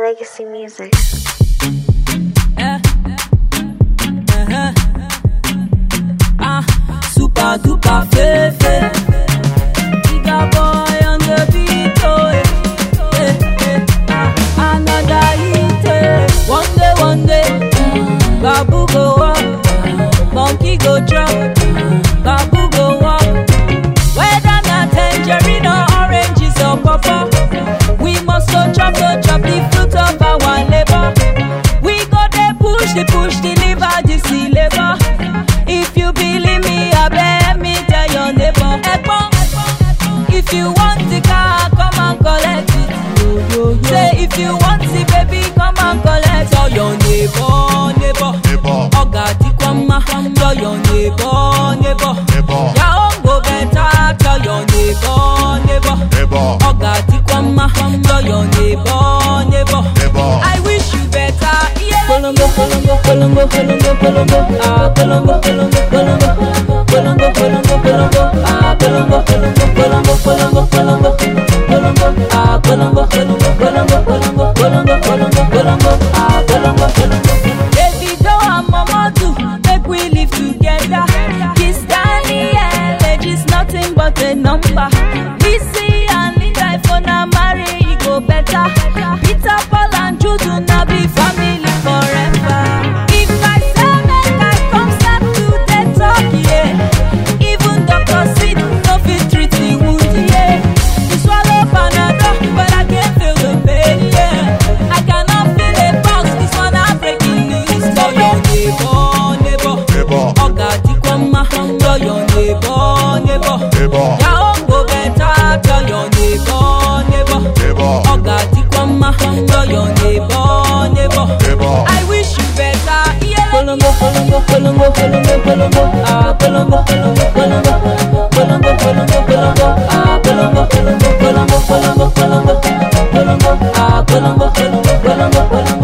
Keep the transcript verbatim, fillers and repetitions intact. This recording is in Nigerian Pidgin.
Legacy Music. Uh, uh-huh. Ah, super duper fefe. Bigger boy on the beat, oh, eh, eh, eh. Ah, another hit, eh. One day, one day, babu go up, monkey go drop, babu go up. Whether na tangerine or oranges or pawpaw, we must go chop, go chop the fruit of our labor. We go dey push the push, deliver the sea labor. If you believe me, I bet me tell your neighbor. Ekpon, if you want the car, come and collect it. Say if you want the baby, come and collect. Tell your neighbor, neighbor, neighbor. Oga di kwama, tell your neighbor, neighbor, neighbor. Your own go better. Tell your neighbor, neighbor, neighbor. Oga di kwama, tell your neighbor, neighbor, neighbor. I wish you better. Yeah. Kolongo, kolongo, kolongo, kolongo, kolongo. Ah, kolongo, kolongo, kolongo. Kolongo, kolongo, kolongo. Ah, kolongo, kolongo, kolongo, kolongo, kolongo. Kolongo, ah, kolongo, kolongo, kolongo, kolongo, kolongo, kolongo, kolongo. Ah, kolongo, kolongo. Baby, go and mama too. Make we live together. Kiss Daniel, age is nothing but a number. Lizzy and Linda, if una marry, it go better. Peter, Paul and Jude na be family forever. If I say make I come start to the talk, yeah. Even Doctor Sid no fit treat the wound, yeah. You swallow Panadol, but I can't feel the pain, yeah. I cannot feel a pulse, this one I'm breaking news. Tell your neighbor, neighbor, neighbor. Oga di kwama, tell your neighbor, neighbor, neighbor. Your own go better, tell your neighbor, neighbor, neighbor. Oga di kwama, tell your neighbor, neighbor, neighbor. I wish you better, yeah. Kolongo, kolongo, kolongo, kolongo, kolongo. Ah, kolongo, kolongo, kolongo. Kolongo, kolongo, kolongo. Ah, kolongo, kolongo, kolongo, kolongo, kolongo. Kolongo, ah, kolongo, kolongo, kolongo, kolongo.